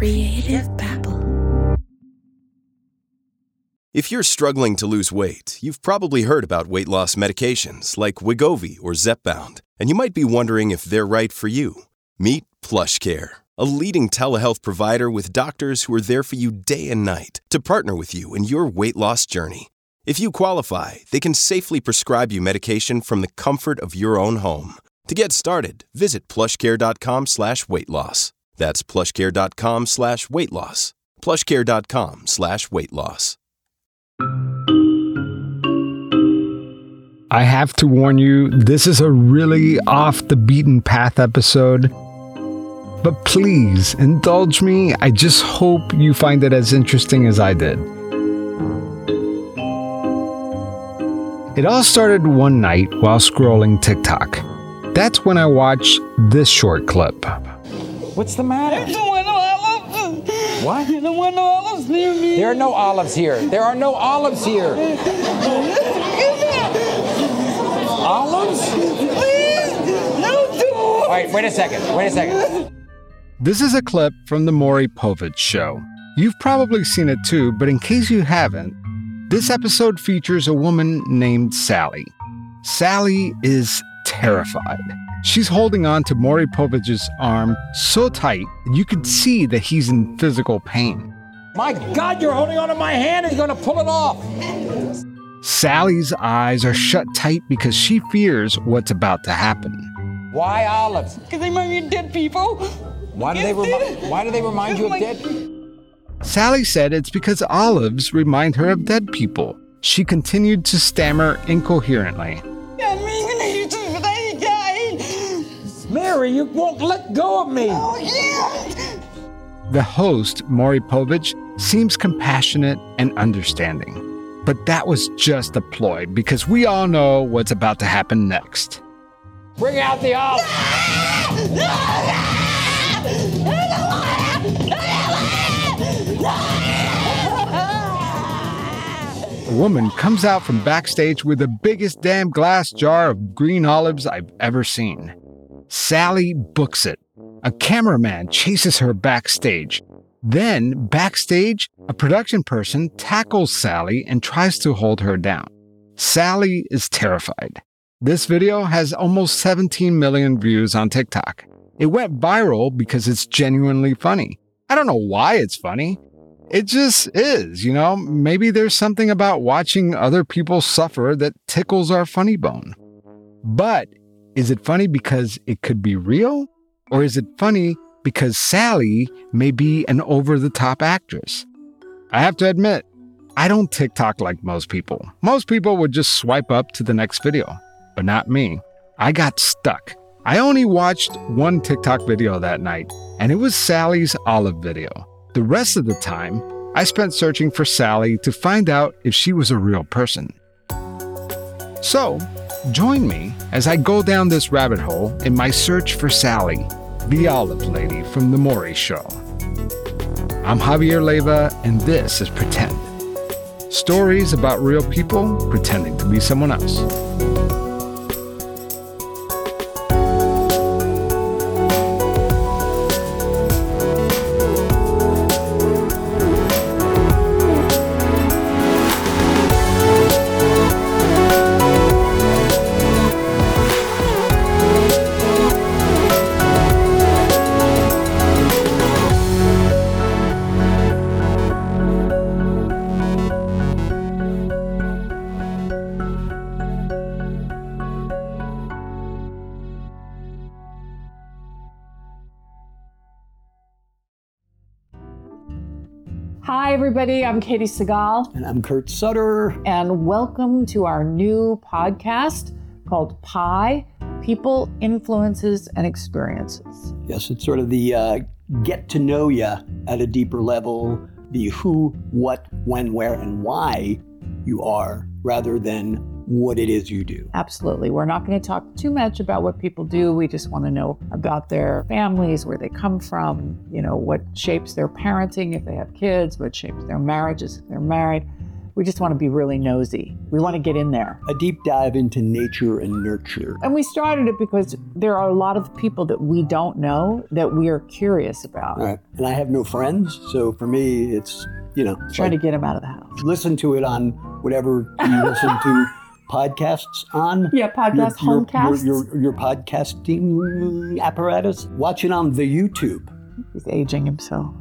Creative Babble. If you're struggling to lose weight, you've probably heard about weight loss medications like Wegovy or Zepbound, and you might be wondering if they're right for you. Meet PlushCare, a leading telehealth provider with doctors who are there for you day and night to partner with you in your weight loss journey. If you qualify, they can safely prescribe you medication from the comfort of your own home. To get started, visit plushcare.com/weight-loss. That's plushcare.com/weight-loss. plushcare.com/weight-loss. I have to warn you, this is a really off the beaten path episode. But please, indulge me. I just hope you find it as interesting as I did. It all started one night while scrolling TikTok. That's when I watched this short clip. What's the matter? There's no olives. What? There are no olives near me. There are no olives here. There are no olives here. Olives? Please, no do. All right, wait a second. This is a clip from the Maury Povich Show. You've probably seen it too, but in case you haven't, this episode features a woman named Sally. Sally is terrified. She's holding on to Maury Povich's arm so tight you could see that he's in physical pain. My God, you're holding onto my hand and you're going to pull it off. Sally's eyes are shut tight because she fears what's about to happen. Why olives? Because they remind me of dead people. Why do they remind you of dead? Sally said it's because olives remind her of dead people. She continued to stammer incoherently. Mary, you won't let go of me. Oh, yeah. The host, Maury Povich, seems compassionate and understanding. But that was just a ploy because we all know what's about to happen next. Bring out the olives. A woman comes out from backstage with the biggest damn glass jar of green olives I've ever seen. Sally books it. A cameraman chases her backstage. Then, backstage, a production person tackles Sally and tries to hold her down. Sally is terrified. This video has almost 17 million views on TikTok. It went viral because it's genuinely funny. I don't know why it's funny. It just is, you know? Maybe there's something about watching other people suffer that tickles our funny bone. But is it funny because it could be real? Or is it funny because Sally may be an over-the-top actress? I have to admit, I don't TikTok like most people. Most people would just swipe up to the next video, but not me. I got stuck. I only watched one TikTok video that night, and it was Sally's olive video. The rest of the time, I spent searching for Sally to find out if she was a real person. So, join me as I go down this rabbit hole in my search for Sally, the olive lady from The Maury Show. I'm Javier Leiva, and this is Pretend. Stories about real people pretending to be someone else. Hi, everybody. I'm Katie Segal. And I'm Kurt Sutter. And welcome to our new podcast called Pi, People, Influences, and Experiences. Yes, it's sort of the get to know you at a deeper level, the who, what, when, where, and why you are, rather than what it is you do. Absolutely. We're not going to talk too much about what people do. We just want to know about their families, where they come from, you know, what shapes their parenting if they have kids, what shapes their marriages if they're married. We just want to be really nosy. We want to get in there. A deep dive into nature and nurture. And we started it because there are a lot of people that we don't know that we are curious about. All right. And I have no friends, so for me, it's, Trying to get them out of the house. Listen to it on whatever you listen to podcasts on. Yeah, homecasts. Your podcasting apparatus. Watch it on the YouTube. He's aging himself.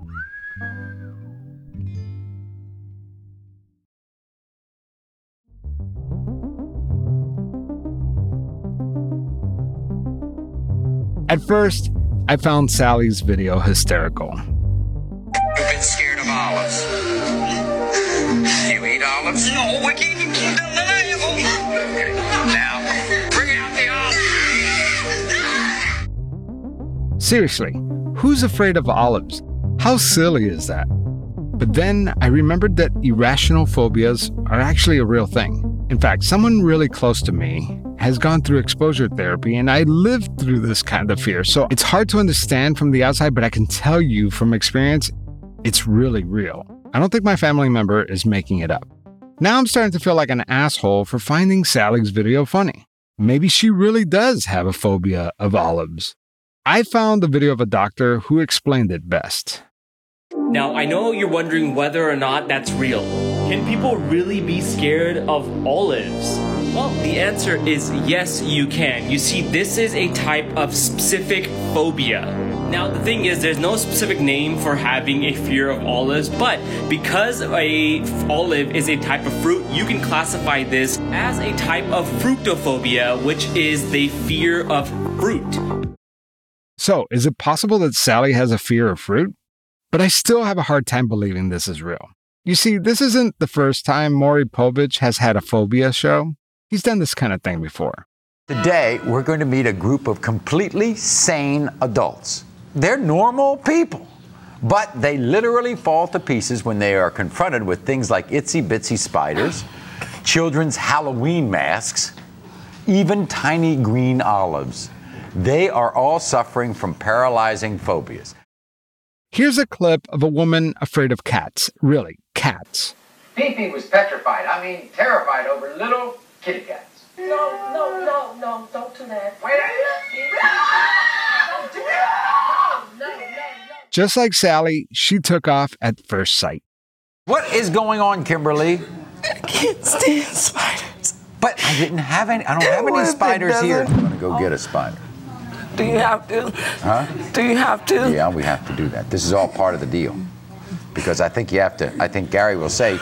At first, I found Sally's video hysterical. You've been scared of olives. You eat olives? No, we can't keep them alive. Okay, now, bring out the olives. Seriously, who's afraid of olives? How silly is that? But then I remembered that irrational phobias are actually a real thing. In fact, someone really close to me has gone through exposure therapy, and I lived through this kind of fear. So it's hard to understand from the outside, but I can tell you from experience, it's really real. I don't think my family member is making it up. Now I'm starting to feel like an asshole for finding Sally's video funny. Maybe she really does have a phobia of olives. I found a video of a doctor who explained it best. Now, I know you're wondering whether or not that's real. Can people really be scared of olives? Well, the answer is yes, you can. You see, this is a type of specific phobia. Now, the thing is, there's no specific name for having a fear of olives, but because a olive is a type of fruit, you can classify this as a type of fruitophobia, which is the fear of fruit. So, is it possible that Sally has a fear of fruit? But I still have a hard time believing this is real. You see, this isn't the first time Maury Povich has had a phobia show. He's done this kind of thing before. Today, we're going to meet a group of completely sane adults. They're normal people, but they literally fall to pieces when they are confronted with things like itsy-bitsy spiders, children's Halloween masks, even tiny green olives. They are all suffering from paralyzing phobias. Here's a clip of a woman afraid of cats. Really, cats. Fifi was petrified, terrified over little kitty cats. No, don't do that. Wait, Just like Sally, she took off at first sight. What is going on, Kimberly? I can't stand spiders. But I don't have any spiders here. I'm going to go get a spider. Do you have to? Huh? Do you have to? Yeah, we have to do that. This is all part of the deal. Because I think Gary will say.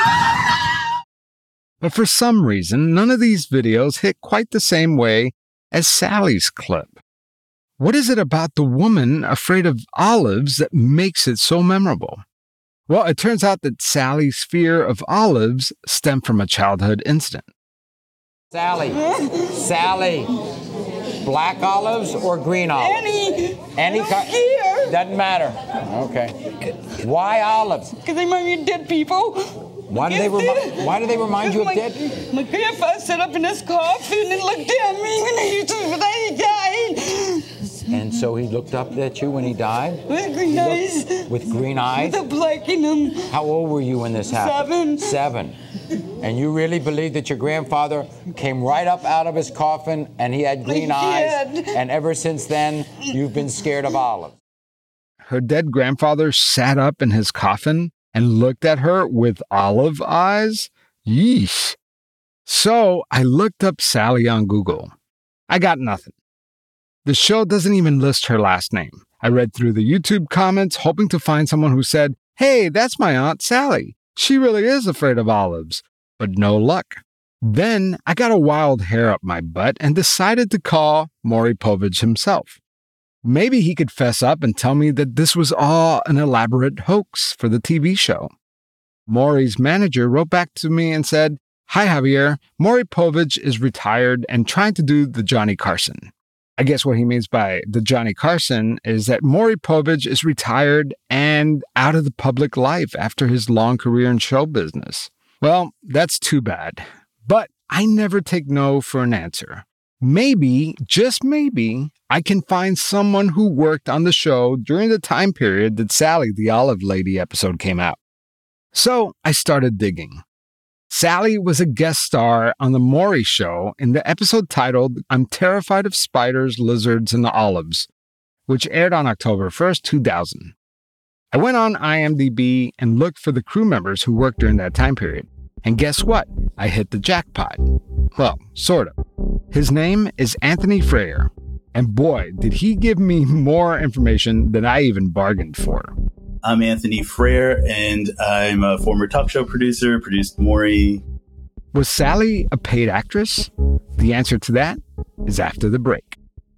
But for some reason, none of these videos hit quite the same way as Sally's clip. What is it about the woman afraid of olives that makes it so memorable? Well, it turns out that Sally's fear of olives stemmed from a childhood incident. Sally, black olives or green olives? Any kind? Doesn't matter. Okay. Why olives? Because they remind me of dead people. Why do they remind you of dead? My grandfather sat up in his coffin and looked at me when he died. And so he looked up at you when he died? With green eyes. With green eyes? With a black in them. How old were you when this happened? 7. And you really believe that your grandfather came right up out of his coffin and he had green eyes? And ever since then, you've been scared of olives? Her dead grandfather sat up in his coffin and looked at her with olive eyes? Yeesh. So I looked up Sally on Google. I got nothing. The show doesn't even list her last name. I read through the YouTube comments, hoping to find someone who said, "Hey, that's my Aunt Sally. She really is afraid of olives." But no luck. Then I got a wild hair up my butt and decided to call Maury Povich himself. Maybe he could fess up and tell me that this was all an elaborate hoax for the TV show. Maury's manager wrote back to me and said, "Hi, Javier. Maury Povich is retired and trying to do the Johnny Carson." I guess what he means by the Johnny Carson is that Maury Povich is retired and out of the public life after his long career in show business. Well, that's too bad. But I never take no for an answer. Maybe, just maybe, I can find someone who worked on the show during the time period that Sally the Olive Lady episode came out. So I started digging. Sally was a guest star on The Maury Show in the episode titled I'm Terrified of Spiders, Lizards, and Olives, which aired on October 1st, 2000. I went on IMDb and looked for the crew members who worked during that time period. And guess what? I hit the jackpot. Well, sort of. His name is Anthony Freyer. And boy, did he give me more information than I even bargained for. I'm Anthony Freyer, and I'm a former talk show producer, produced Maury. Was Sally a paid actress? The answer to that is after the break.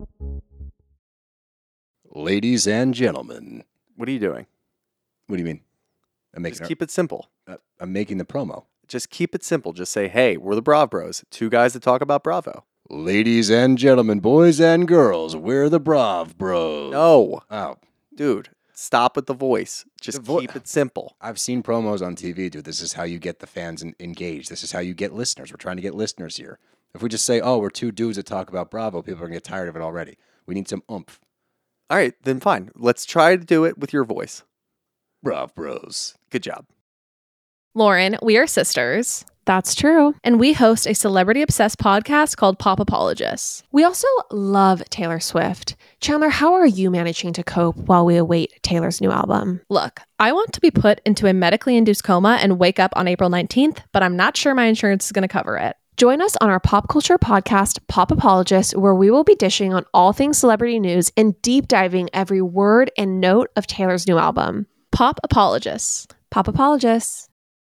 Ladies and gentlemen. What are you doing? What do you mean? Just keep it simple. I'm making the promo. Just keep it simple. Just say, hey, we're the Brav Bros. Two guys that talk about Bravo. Ladies and gentlemen, boys and girls, we're the Brav Bros. No. Oh. Dude, stop with the voice. Just keep it simple. I've seen promos on TV, dude. This is how you get the fans engaged. This is how you get listeners. We're trying to get listeners here. If we just say, oh, we're two dudes that talk about Bravo, people are going to get tired of it already. We need some oomph. All right, then fine. Let's try to do it with your voice. Brav Bros. Good job. Lauren, we are sisters. That's true. And we host a celebrity-obsessed podcast called Pop Apologists. We also love Taylor Swift. Chandler, how are you managing to cope while we await Taylor's new album? Look, I want to be put into a medically induced coma and wake up on April 19th, but I'm not sure my insurance is going to cover it. Join us on our pop culture podcast, Pop Apologists, where we will be dishing on all things celebrity news and deep diving every word and note of Taylor's new album. Pop Apologists. Pop Apologists.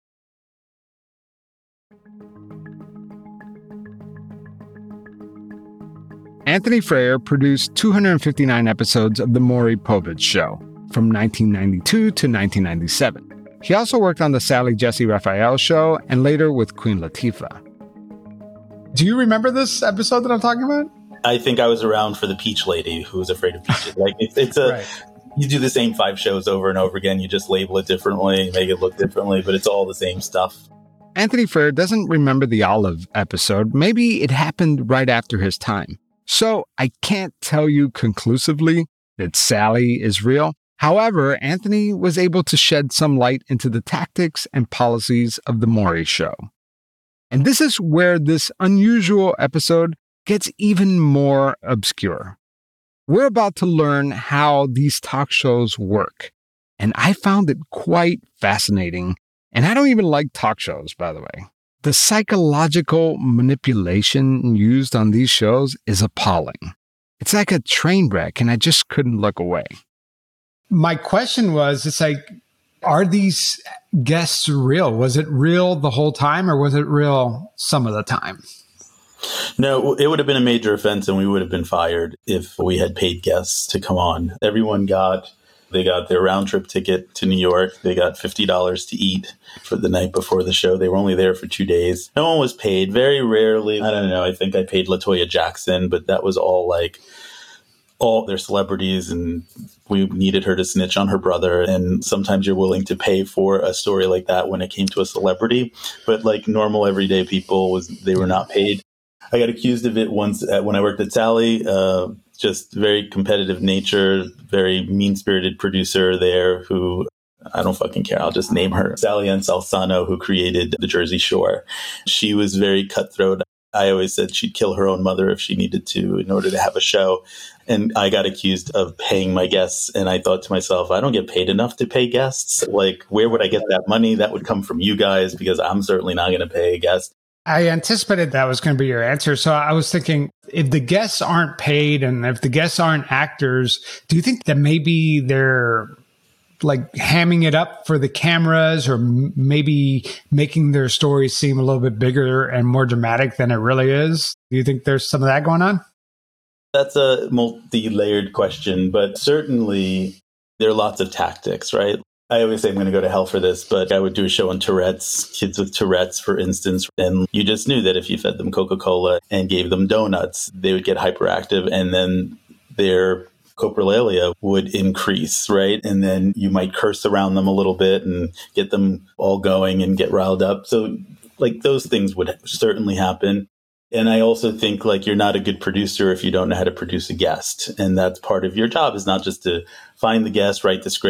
Anthony Freyer produced 259 episodes of The Maury Povich Show from 1992 to 1997. He also worked on The Sally Jessy Raphael Show and later with Queen Latifah. Do you remember this episode that I'm talking about? I think I was around for the Peach Lady who was afraid of peaches. Like it's a, right. You do the same 5 shows over and over again. You just label it differently, make it look differently, but it's all the same stuff. Anthony Freyer doesn't remember the Olive episode. Maybe it happened right after his time. So I can't tell you conclusively that Sally is real. However, Anthony was able to shed some light into the tactics and policies of The Maury Show. And this is where this unusual episode gets even more obscure. We're about to learn how these talk shows work. And I found it quite fascinating. And I don't even like talk shows, by the way. The psychological manipulation used on these shows is appalling. It's like a train wreck, and I just couldn't look away. My question was, it's like, are these guests real? Was it real the whole time, or was it real some of the time? No, it would have been a major offense, and we would have been fired if we had paid guests to come on. Everyone They got their round trip ticket to New York. They got $50 to eat for the night before the show. They were only there for 2 days. No one was paid. Very rarely. I don't know. I think I paid LaToya Jackson, but that was all their celebrities, and we needed her to snitch on her brother. And sometimes you're willing to pay for a story like that when it came to a celebrity. But like normal everyday people, they were not paid. I got accused of it once when I worked at Sally. Just very competitive nature, very mean-spirited producer there who, I don't fucking care, I'll just name her, Sally Ann Salzano, who created The Jersey Shore. She was very cutthroat. I always said she'd kill her own mother if she needed to in order to have a show. And I got accused of paying my guests. And I thought to myself, I don't get paid enough to pay guests. Like, where would I get that money? That would come from you guys, because I'm certainly not going to pay a guest. I anticipated that was going to be your answer. So I was thinking, if the guests aren't paid and if the guests aren't actors, do you think that maybe they're like hamming it up for the cameras, or maybe making their stories seem a little bit bigger and more dramatic than it really is? Do you think there's some of that going on? That's a multi-layered question, but certainly there are lots of tactics, right? I always say I'm going to go to hell for this, but I would do a show on Tourette's, kids with Tourette's, for instance. And you just knew that if you fed them Coca-Cola and gave them donuts, they would get hyperactive, and then their coprolalia would increase, right? And then you might curse around them a little bit and get them all going and get riled up. So like those things would certainly happen. And I also think like you're not a good producer if you don't know how to produce a guest. And that's part of your job, is not just to find the guest, write the script,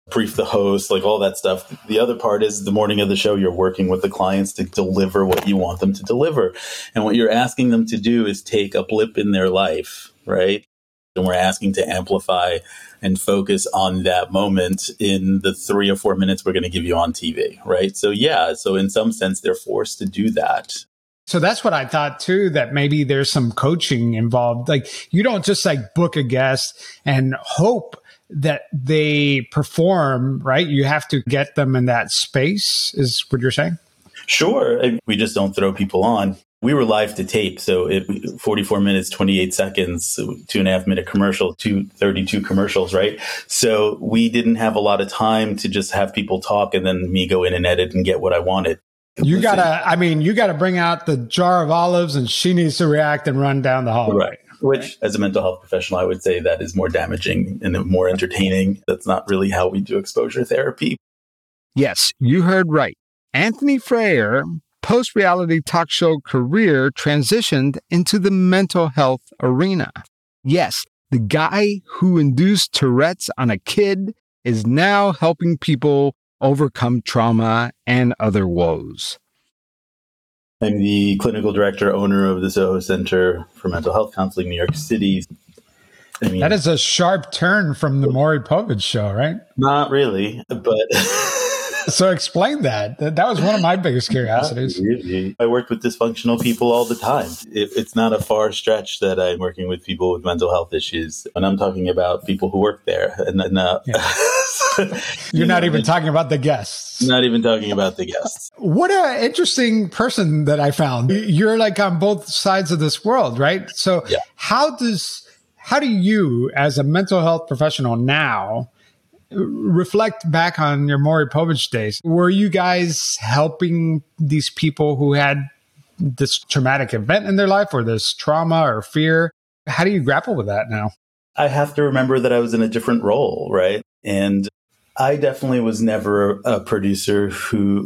brief the host, like all that stuff. The other part is the morning of the show, you're working with the clients to deliver what you want them to deliver. And what you're asking them to do is take a blip in their life, right? And we're asking to amplify and focus on that moment in the 3 or 4 minutes we're going to give you on TV, right? So yeah, so in some sense, they're forced to do that. So that's what I thought too, that maybe there's some coaching involved. Like you don't just like book a guest and hope that they perform, right? You have to get them in that space, is what you're saying? Sure. We just don't throw people on. We were live to tape. So 44 minutes, 28 seconds, 2.5 minute commercial, 32 commercials, right? So we didn't have a lot of time to just have people talk and then me go in and edit and get what I wanted. You gotta bring out the jar of olives and she needs to react and run down the hallway. Right. Which, as a mental health professional, I would say that is more damaging and more entertaining. That's not really how we do exposure therapy. Yes, you heard right. Anthony Freyer, post-reality talk show career transitioned into the mental health arena. Yes, the guy who induced Tourette's on a kid is now helping people overcome trauma and other woes. I'm the clinical director, owner of the Soho Center for Mental Health Counseling, New York City. That is a sharp turn from the Maury Povich show, right? Not really, but... So explain that. That was one of my biggest curiosities. Really. I work with dysfunctional people all the time. It's not a far stretch that I'm working with people with mental health issues. And I'm talking about people who work there. You're not even talking about the guests. Not even talking about the guests. What an interesting person that I found. You're like on both sides of this world, right? So how do you, as a mental health professional now, reflect back on your Maury Povich days? Were you guys helping these people who had this traumatic event in their life or this trauma or fear? How do you grapple with that now? I have to remember that I was in a different role, right? And I definitely was never a producer who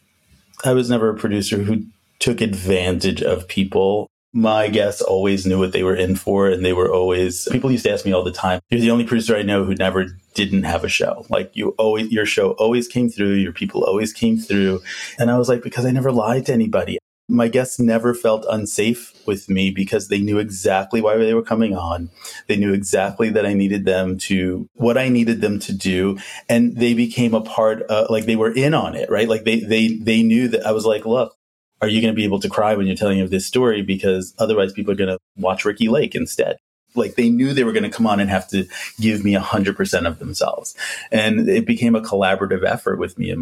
took advantage of people. My guests always knew what they were in for, and people used to ask me all the time, you're the only producer I know who never didn't have a show. Like your show always came through, your people always came through. And I was like, because I never lied to anybody. My guests never felt unsafe with me because they knew exactly why they were coming on. They knew exactly that what I needed them to do. And they became a part, like they were in on it, right? Like they knew that I was like, look, are you going to be able to cry when you're telling of this story? Because otherwise people are going to watch Ricky Lake instead. Like they knew they were going to come on and have to give me 100% of themselves. And it became a collaborative effort with me and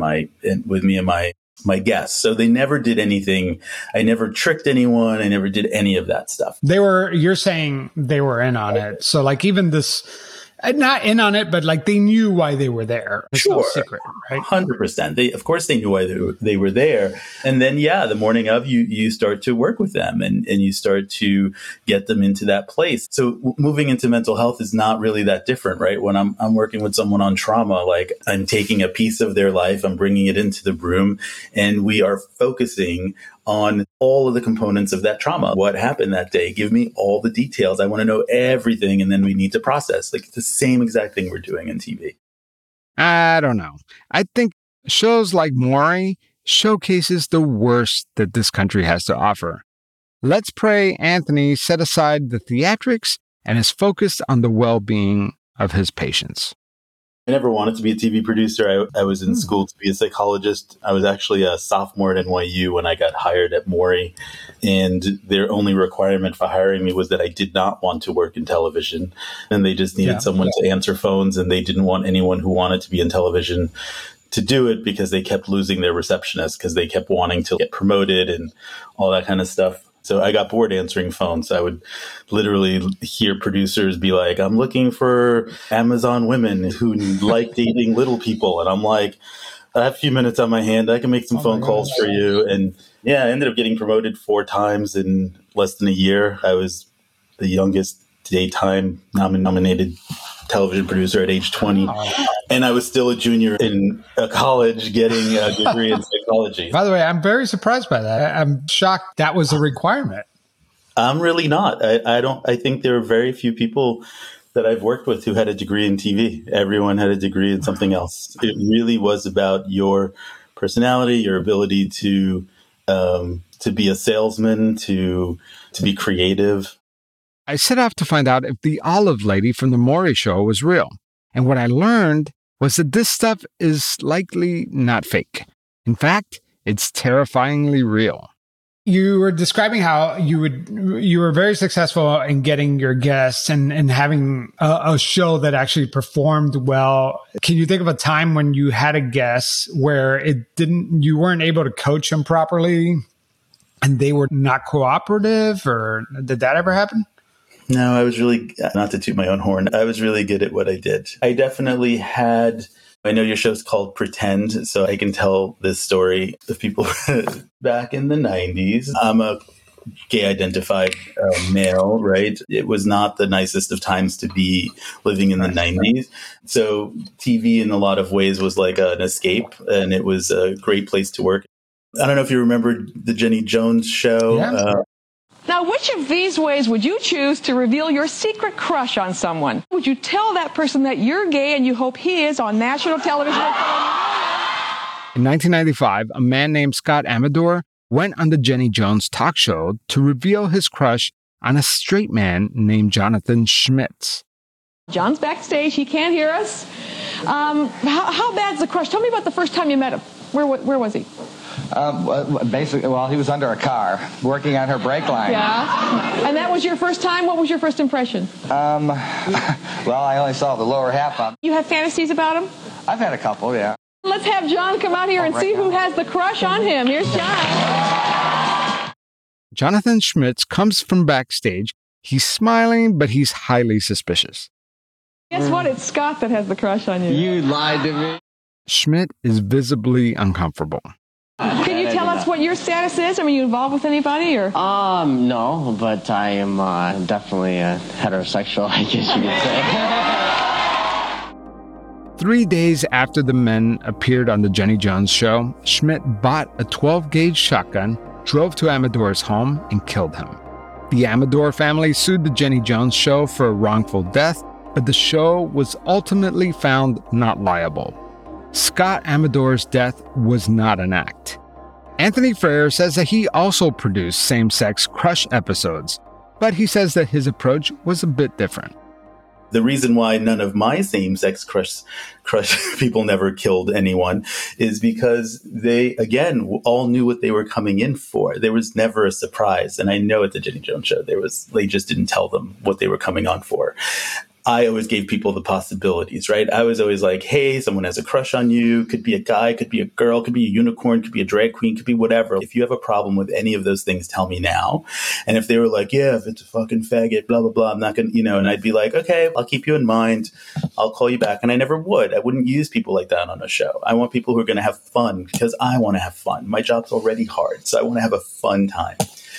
my guests. So they never did anything. I never tricked anyone. I never did any of that stuff. You're saying they were in on it. So like even this, not in on it, but like they knew why they were there. It's sure. No secret, right? 100%. Of course they knew why they were there. And then, the morning of you start to work with them and you start to get them into that place. So moving into mental health is not really that different, right? When I'm working with someone on trauma, like I'm taking a piece of their life, I'm bringing it into the room, and we are focusing on all of the components of that trauma. What happened that day? Give me all the details. I want to know everything. And then we need to process. Like it's the same exact thing we're doing in TV. I don't know. I think shows like Maury showcases the worst that this country has to offer. Let's Pray Anthony set aside the theatrics and is focused on the well-being of his patients. I never wanted to be a TV producer. I was in school to be a psychologist. I was actually a sophomore at NYU when I got hired at Maury. And their only requirement for hiring me was that I did not want to work in television. And they just needed someone to answer phones. And they didn't want anyone who wanted to be in television to do it because they kept losing their receptionist because they kept wanting to get promoted and all that kind of stuff. So I got bored answering phones. I would literally hear producers be like, I'm looking for Amazon women who like dating little people. And I'm like, I have a few minutes on my hand. I can make some phone calls for you. And I ended up getting promoted 4 times in less than a year. I was the youngest daytime nominated television producer at age 20. And I was still a junior in a college getting a degree in psychology. By the way, I'm very surprised by that. I'm shocked that was a requirement. I'm really not. I think there are very few people that I've worked with who had a degree in TV. Everyone had a degree in something else. It really was about your personality, your ability to be a salesman, to be creative. I set off to find out if the olive lady from the Maury Show was real. And what I learned was that this stuff is likely not fake. In fact, it's terrifyingly real. You were describing how you were very successful in getting your guests and having a show that actually performed well. Can you think of a time when you had a guest where you weren't able to coach them properly and they were not cooperative, or did that ever happen? No, I was really, not to toot my own horn, I was really good at what I did. I definitely had, I know your show's called Pretend, so I can tell this story of people back in the 90s. I'm a gay identified male, right? It was not the nicest of times to be living in the 90s. So TV in a lot of ways was like an escape, and it was a great place to work. I don't know if you remember the Jenny Jones show. Yeah. Now, which of these ways would you choose to reveal your secret crush on someone? Would you tell that person that you're gay and you hope he is on national television? In 1995, a man named Scott Amador went on the Jenny Jones talk show to reveal his crush on a straight man named Jonathan Schmitz. John's backstage. He can't hear us. How bad's the crush? Tell me about the first time you met him. Where was he? Basically, well, he was under a car working on her brake line. Yeah. And that was your first time? What was your first impression? Well, I only saw the lower half of him. You have fantasies about him? I've had a couple, yeah. Let's have John come out here and see who has the crush on him. Here's John. Jonathan Schmitz comes from backstage. He's smiling, but he's highly suspicious. Guess what? It's Scott that has the crush on you. You lied to me. Schmidt is visibly uncomfortable. Can you tell us what your status is? Are you involved with anybody, or? No, but I am definitely heterosexual, I guess you could say. 3 days after the men appeared on the Jenny Jones show, Schmidt bought a 12-gauge shotgun, drove to Amador's home, and killed him. The Amador family sued the Jenny Jones show for a wrongful death, but the show was ultimately found not liable. Scott Amador's death was not an act. Anthony Frere says that he also produced same-sex crush episodes, but he says that his approach was a bit different. The reason why none of my same-sex crush people never killed anyone is because they, again, all knew what they were coming in for. There was never a surprise. And I know at the Jenny Jones show, they just didn't tell them what they were coming on for. I always gave people the possibilities, right? I was always like, hey, someone has a crush on you. Could be a guy, could be a girl, could be a unicorn, could be a drag queen, could be whatever. If you have a problem with any of those things, tell me now. And if they were like, yeah, if it's a fucking faggot, blah, blah, blah, I'm not going to, and I'd be like, okay, I'll keep you in mind. I'll call you back. And I never would. I wouldn't use people like that on a show. I want people who are going to have fun because I want to have fun. My job's already hard, so I want to have a fun time.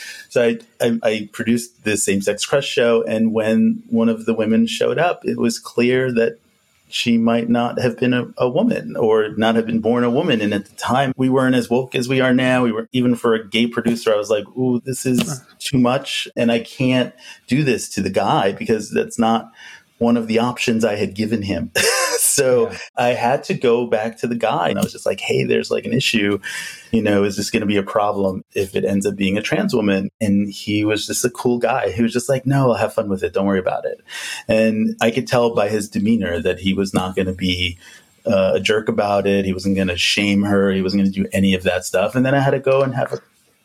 So I produced this same-sex crush show, and when one of the women showed up, it was clear that she might not have been a woman or not have been born a woman. And at the time, we weren't as woke as we are now. We were, even for a gay producer, I was like, ooh, this is too much, and I can't do this to the guy because that's not one of the options I had given him. So I had to go back to the guy, and I was just like, hey, there's like an issue, is this going to be a problem if it ends up being a trans woman? And he was just a cool guy. He was just like, no, I'll have fun with it. Don't worry about it. And I could tell by his demeanor that he was not going to be a jerk about it. He wasn't going to shame her. He wasn't going to do any of that stuff. And then I had to go and had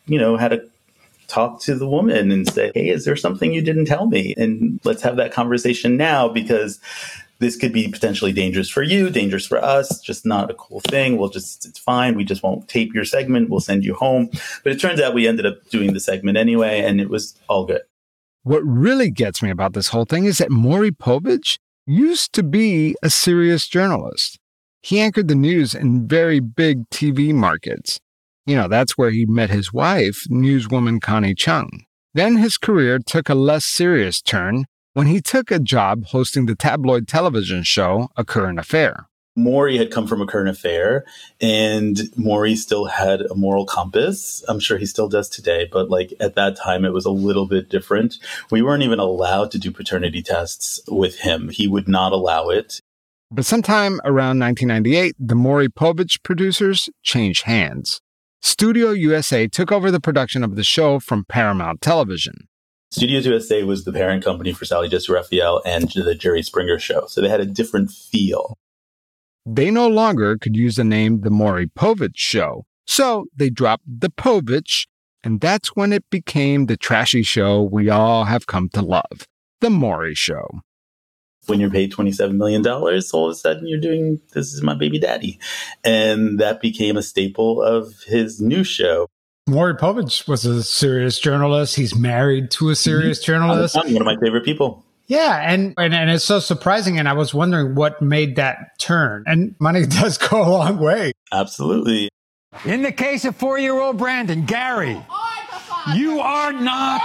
to talk to the woman and say, hey, is there something you didn't tell me? And let's have that conversation now, because this could be potentially dangerous for you, dangerous for us, just not a cool thing. It's fine. We just won't tape your segment. We'll send you home. But it turns out we ended up doing the segment anyway, and it was all good. What really gets me about this whole thing is that Maury Povich used to be a serious journalist. He anchored the news in very big TV markets. That's where he met his wife, newswoman Connie Chung. Then his career took a less serious turn when he took a job hosting the tabloid television show A Current Affair. Maury had come from a current affair, and Maury still had a moral compass. I'm sure he still does today, but like at that time, it was a little bit different. We weren't even allowed to do paternity tests with him. He would not allow it. But sometime around 1998, the Maury Povich producers changed hands. Studio USA took over the production of the show from Paramount Television. Studios USA was the parent company for Sally Jessy Raphael and the Jerry Springer Show, so they had a different feel. They no longer could use the name The Maury Povich Show, so they dropped the Povich, and that's when it became the trashy show we all have come to love, The Maury Show. When you're paid $27 million, all of a sudden you're doing, this is my baby daddy. And that became a staple of his new show. Maury Povich was a serious journalist. He's married to a serious journalist. One of my favorite people. Yeah, and it's so surprising, and I was wondering what made that turn. And money does go a long way. Absolutely. In the case of 4-year-old Brandon, Gary, you are not...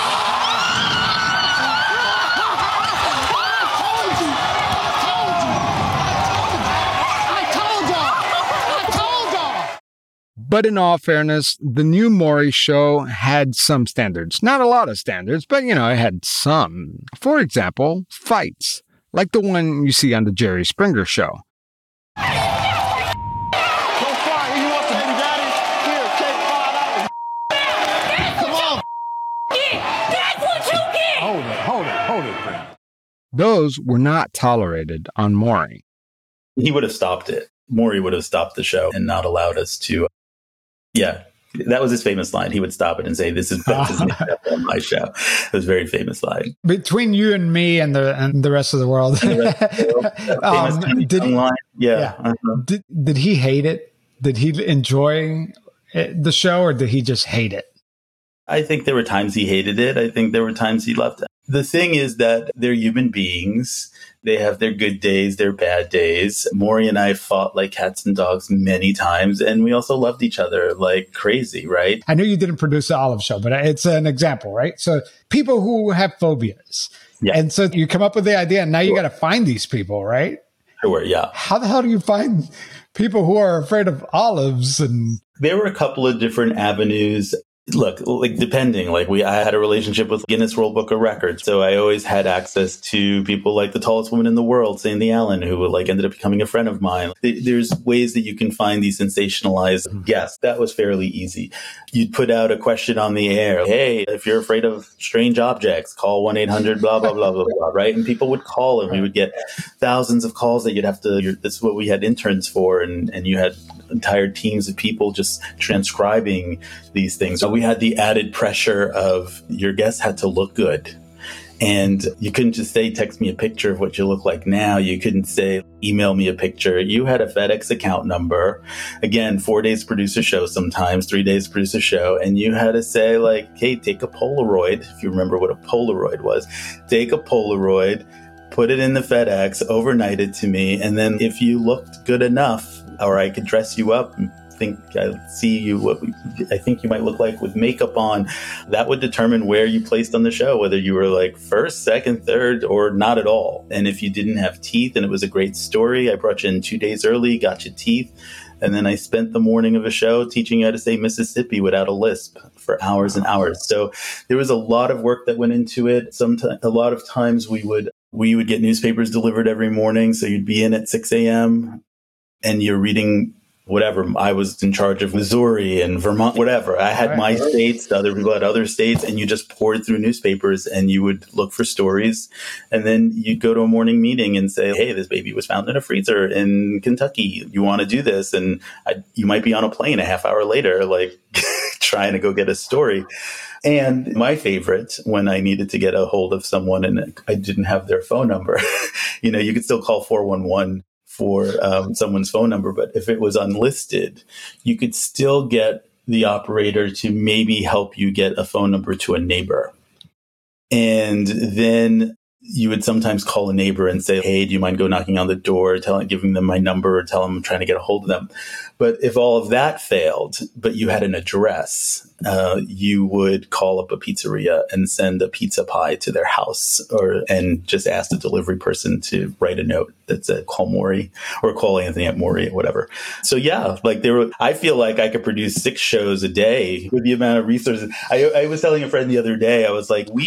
But in all fairness, the new Maury Show had some standards. Not a lot of standards, but, it had some. For example, fights, like the one you see on the Jerry Springer Show. Hold it. Those were not tolerated on Maury. He would have stopped it. Maury would have stopped the show and not allowed us to. Yeah, that was his famous line. He would stop it and say, "This is on my show." It was a very famous line. Between you and me and the rest of the world. Did he hate it? Did he enjoy the show, or did he just hate it? I think there were times he hated it. I think there were times he loved it. The thing is that they're human beings. They have their good days, their bad days. Maury and I fought like cats and dogs many times, and we also loved each other like crazy, right? I know you didn't produce the Olive Show, but it's an example, right? So people who have phobias. Yeah. And so you come up with the idea, and now you got to find these people, right? Sure, yeah. How the hell do you find people who are afraid of olives? And there were a couple of different avenues. Look, like depending, I had a relationship with Guinness World Book of Records. So I always had access to people like the tallest woman in the world, Sandy Allen, who ended up becoming a friend of mine. There's ways that you can find these sensationalized guests. That was fairly easy. You'd put out a question on the air. Hey, if you're afraid of strange objects, call 1-800 blah, blah, blah, blah, blah, right? And people would call, and we would get thousands of calls that you'd have to, this is what we had interns for. And you had entire teams of people just transcribing these things. So we had the added pressure of your guests had to look good. And you couldn't just say, text me a picture of what you look like now. You couldn't say, email me a picture. You had a FedEx account number. Again, 4 days produce a show sometimes, 3 days produce a show. And you had to say hey, take a Polaroid. If you remember what a Polaroid was, take a Polaroid, put it in the FedEx, overnight it to me. And then if you looked good enough, or I could dress you up and think I see you what I think you might look like with makeup on, that would determine where you placed on the show, whether you were first, second, third, or not at all. And if you didn't have teeth and it was a great story, I brought you in 2 days early, got you teeth. And then I spent the morning of a show teaching you how to say Mississippi without a lisp for hours and hours. So there was a lot of work that went into it. A lot of times we would get newspapers delivered every morning. So you'd be in at 6 a.m. and you're reading whatever. I was in charge of Missouri and Vermont, whatever. I had my states, the other people had other states, and you just poured through newspapers and you would look for stories. And then you'd go to a morning meeting and say, hey, this baby was found in a freezer in Kentucky. You want to do this? And you might be on a plane a half hour later, trying to go get a story. And my favorite, when I needed to get a hold of someone and I didn't have their phone number, you could still call 411 for someone's phone number. But if it was unlisted, you could still get the operator to maybe help you get a phone number to a neighbor. And then you would sometimes call a neighbor and say, hey, do you mind go knocking on the door, giving them my number, or tell them I'm trying to get a hold of them. But if all of that failed, but you had an address, you would call up a pizzeria and send a pizza pie to their house, and just ask the delivery person to write a note that said call Maury or call Anthony at Maury or whatever. So yeah, like I feel like I could produce 6 shows a day with the amount of resources. I was telling a friend the other day, I was like, do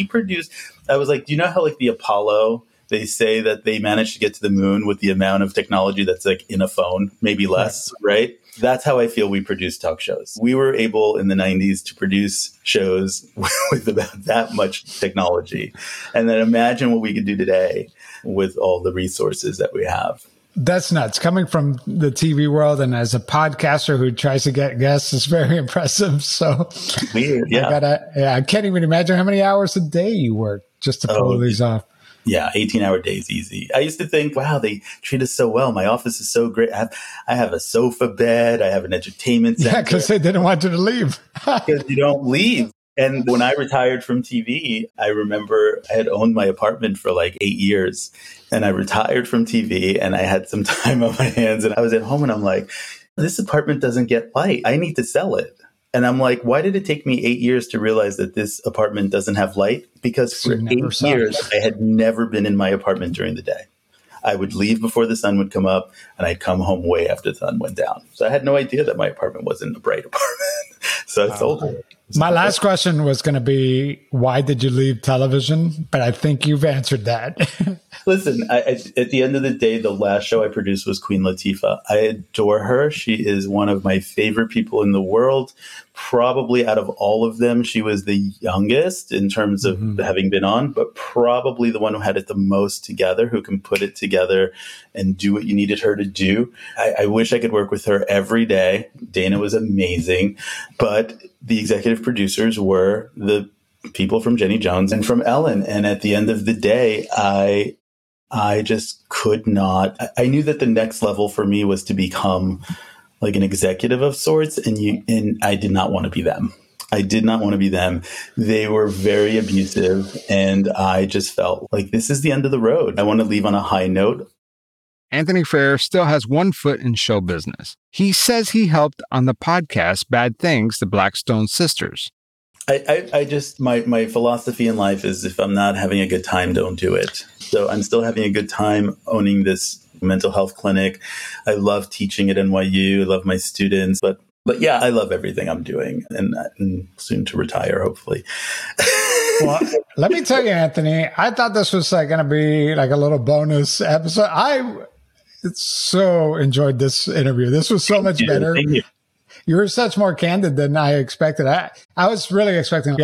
you know how like the Apollo, they say that they managed to get to the moon with the amount of technology that's like in a phone, maybe less, right? That's how I feel we produce talk shows. We were able in the 90s to produce shows with about that much technology. And then imagine what we could do today with all the resources that we have. That's nuts. Coming from the TV world and as a podcaster who tries to get guests is very impressive. So weird, yeah. I can't even imagine how many hours a day you work just to pull these off. Yeah, 18-hour days easy. I used to think, wow, they treat us so well. My office is so great. I have a sofa bed. I have an entertainment center. Yeah, because they didn't want you to leave. Because you don't leave. And when I retired from TV, I remember I had owned my apartment for like 8 years. And I retired from TV and I had some time on my hands. And I was at home and I'm like, this apartment doesn't get light. I need to sell it. And I'm like, why did it take me 8 years to realize that this apartment doesn't have light? Because for 8 years, I had never been in my apartment during the day. I would leave before the sun would come up, and I'd come home way after the sun went down. So I had no idea that my apartment wasn't a bright apartment. So I sold it. My last question was going to be, why did you leave television? But I think you've answered that. Listen, at the end of the day, the last show I produced was Queen Latifah. I adore her. She is one of my favorite people in the world. Probably out of all of them, she was the youngest in terms of having been on, but probably the one who had it the most together, who can put it together and do what you needed her to do. I wish I could work with her every day. Dana was amazing, but the executive producers were the people from Jenny Jones and from Ellen. And at the end of the day, I just could not. I knew that the next level for me was to become like an executive of sorts, and I did not want to be them. I did not want to be them. They were very abusive, and I just felt like this is the end of the road. I want to leave on a high note. Anthony Fair still has one foot in show business. He says he helped on the podcast Bad Things, the Blackstone Sisters. I just, my philosophy in life is if I'm not having a good time, don't do it. So I'm still having a good time owning this mental health clinic. I love teaching at NYU. I love my students, but yeah, I love everything I'm doing, and soon to retire, hopefully. Well, let me tell you, Anthony, I thought this was going to be like a little bonus episode. I so enjoyed this interview. This was so much better. Thank you. You were such more candid than I expected. I was really expecting,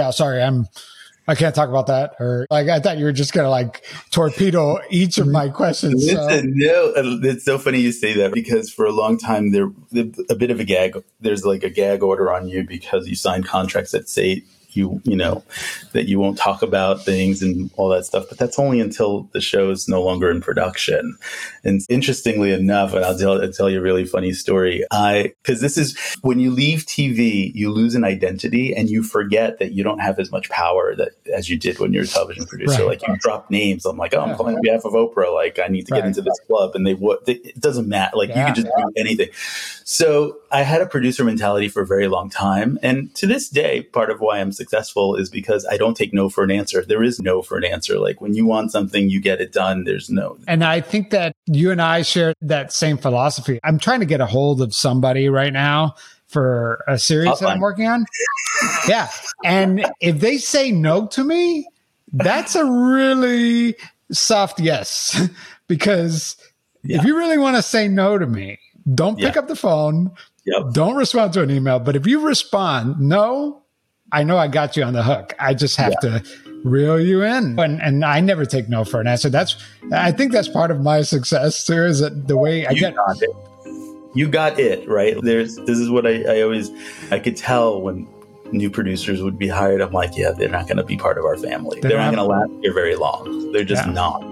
I can't talk about that. Or like, I thought you were just going to like torpedo each of my questions. Listen, no, it's so funny you say that, because for a long time, there's a bit of a gag. There's like a gag order on you because you signed contracts that say you know, that you won't talk about things and all that stuff. But that's only until the show is no longer in production. And interestingly enough, and I'll tell you a really funny story. Because this is when you leave TV, you lose an identity and you forget that you don't have as much power as you did when you're a television producer. Right. Like you drop names. I'm like, I'm calling on behalf of Oprah. Like I need to get into this club, and it doesn't matter. Like you can just do anything. So I had a producer mentality for a very long time. And to this day, part of why I'm successful is because I don't take no for an answer. There is no for an answer. Like when you want something, you get it done. There's no. And I think that you and I share that same philosophy. I'm trying to get a hold of somebody right now for a series that I'm working on. Yeah. And if they say no to me, that's a really soft yes. Because if you really want to say no to me, don't pick up the phone. Yep. Don't respond to an email. But if you respond, no, I know I got you on the hook. I just have to reel you in. And I never take no for an answer. I think that's part of my success too, is that the way I get it. You got it, right? This is what I could tell when new producers would be hired. I'm like, they're not going to be part of our family. They're not going to last here very long. They're just not.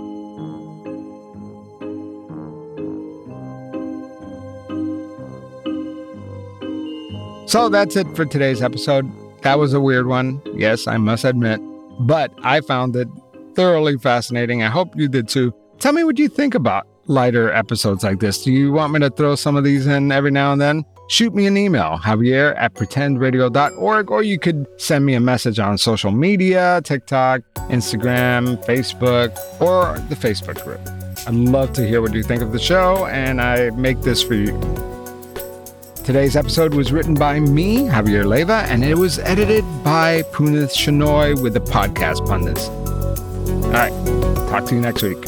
So that's it for today's episode. That was a weird one. Yes, I must admit. But I found it thoroughly fascinating. I hope you did too. Tell me what you think about lighter episodes like this. Do you want me to throw some of these in every now and then? shoot me an email, javier@pretendradio.org, or you could send me a message on social media, TikTok, Instagram, Facebook, or the Facebook group. I'd love to hear what you think of the show, and I make this for you. Today's episode was written by me, Javier Leiva, and it was edited by Punith Shenoy with the Podcast Pundits. All right, talk to you next week.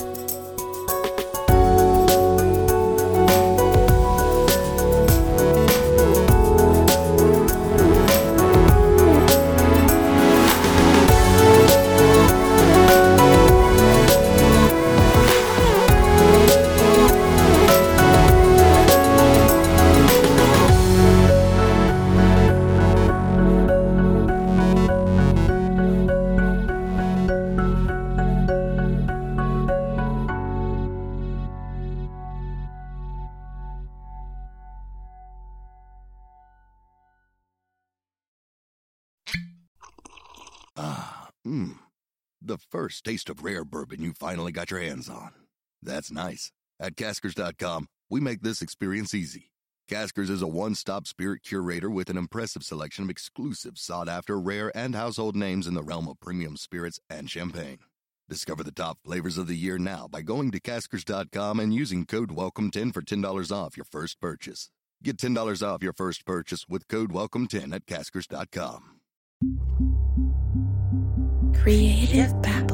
The first taste of rare bourbon you finally got your hands on. That's nice. At Caskers.com, we make this experience easy. Caskers is a one-stop spirit curator with an impressive selection of exclusive, sought-after, rare, and household names in the realm of premium spirits and champagne. Discover the top flavors of the year now by going to Caskers.com and using code WELCOME10 for $10 off your first purchase. Get $10 off your first purchase with code WELCOME10 at Caskers.com. Creative Babble.